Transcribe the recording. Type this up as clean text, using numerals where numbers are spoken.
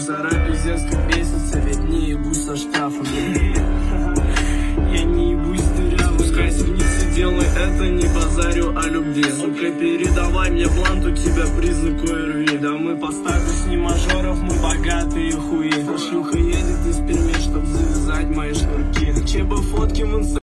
за рэп пиздец как бесится, ведь не ебусь со штрафами. Я не ебусь дыряву, спускайся вниз и делай это, не базарю о любви. Сука, передавай мне блант, у тебя признак ОРВИ. Да мы по статусу не мажоров, мы богатые хуи. Шлюха едет из Перми, чтоб завязать мои шнурки. Че бы фотки в инстаграме.